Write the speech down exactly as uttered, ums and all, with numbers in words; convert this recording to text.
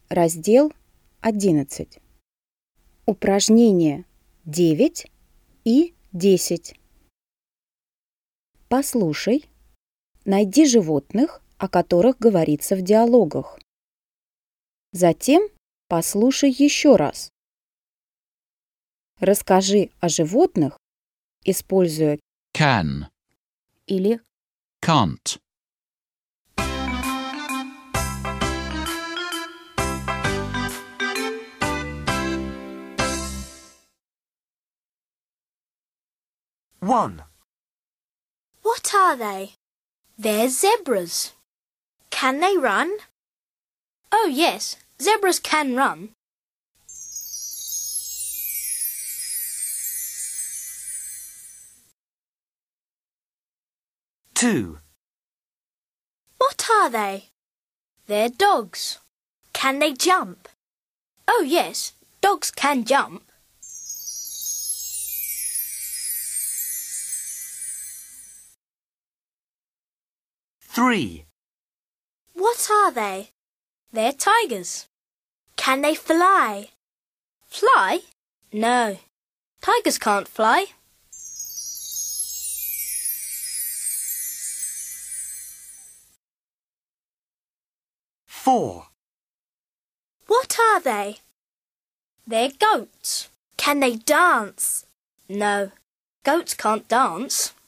Раздел одиннадцать. Упражнения девять и десять. Послушай. Найди животных, о которых говорится в диалогах. Затем послушай еще раз. Расскажи о животных, используя can, или can't. One. What are they? They're zebras. Can they run? Oh yes, zebras can run. Two. What are they? They're dogs. Can they jump? Oh yes, dogs can jump. Three. What are they? They're tigers. Can they fly? Fly? No, tigers can't fly. Four. What are they? They're goats. Can they dance? No, goats can't dance.